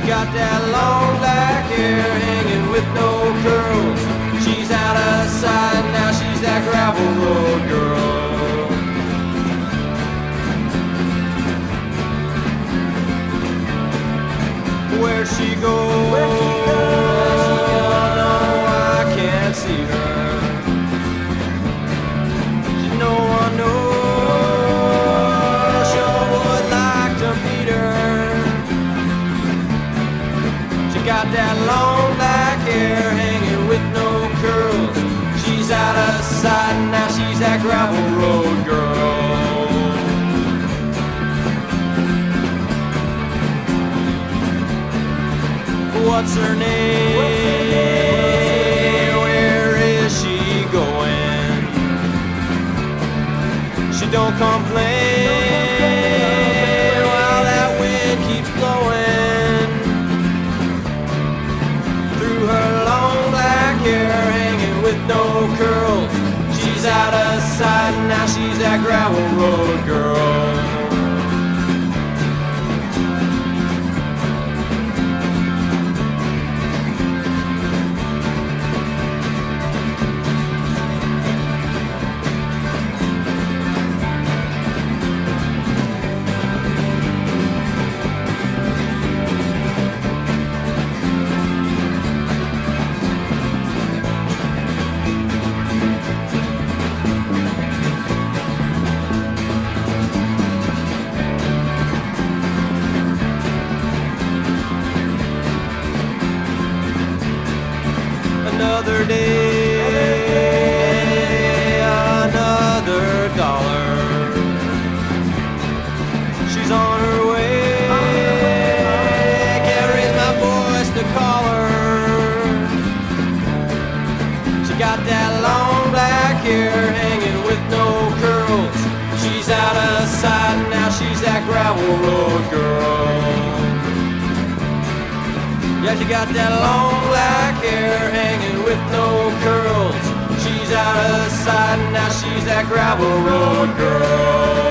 got that long black hair hanging with no curls. She's out of sight, now she's that gravel road girl. Where she goes, no, I can't see her. No one knows, sure would like to meet her. She got that long black hair hanging with no curls. She's out of sight, now she's that gravel road girl. What's her name? Where is she going? She don't complain while that wind keeps blowing through her long black hair hanging with no curls. She's out of sight, now she's that gravel road girl. Another day, another dollar. She's on her way, can't raise my voice to call her. She got that long black hair hanging with no curls. She's out of sight, now she's that gravel road girl. Yeah, she got that long black hair hanging with no curls. She's out of sight, now she's that gravel road girl.